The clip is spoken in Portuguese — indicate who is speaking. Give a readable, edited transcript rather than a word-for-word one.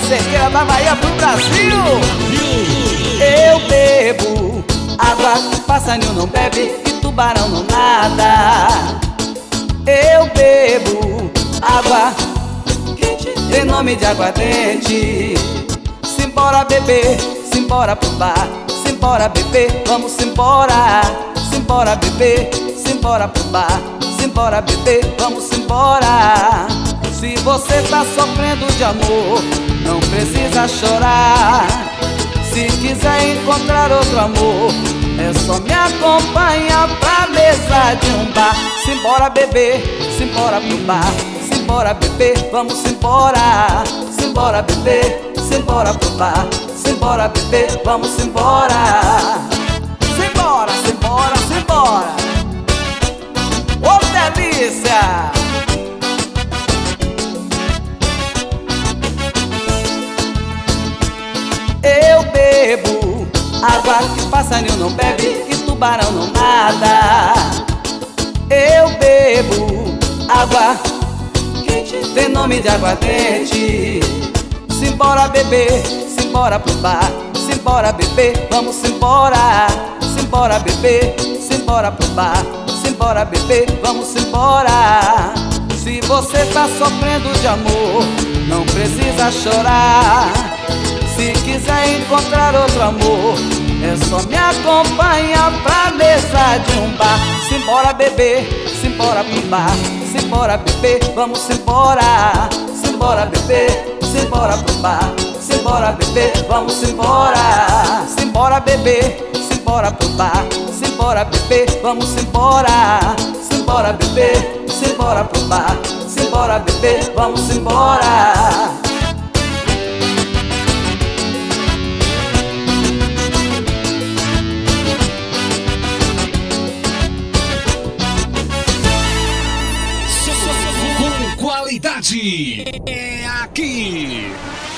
Speaker 1: cerqueira da Bahia pro Brasil. Eu bebo água que passarinho não bebe e tubarão não nada. Eu bebo água quente, tem nome de aguardente. Simbora beber, simbora pro bar, simbora beber, vamos embora. Simbora beber, simbora pro bar, simbora beber, vamos embora. Se você tá sofrendo de amor, não precisa chorar. Se quiser encontrar outro amor, é só me acompanhar pra mesa de um bar. Simbora beber, simbora pro bar, simbora beber, vamos embora. Simbora beber, simbora pro bar, simbora beber, vamos embora. Simbora, simbora, simbora. Ô delícia! Eu bebo água que passarinho não bebe e tubarão não nada. Eu bebo água quente, tem nome de aguardente. Simbora beber, simbora pro bar, simbora beber, vamos embora. Simbora beber, simbora pro bar, simbora beber, vamos embora. Se você tá sofrendo de amor, não precisa chorar. Se quiser encontrar outro amor, é só me acompanhar pra mesa de um bar. Simbora beber, simbora pro bar, simbora beber, vamos embora. Simbora beber, simbora pro bar, simbora beber, vamos embora. Simbora beber, simbora pro bar, simbora beber, vamos embora. Simbora beber, simbora pro bar, simbora beber, vamos embora.
Speaker 2: Com qualidade é aqui.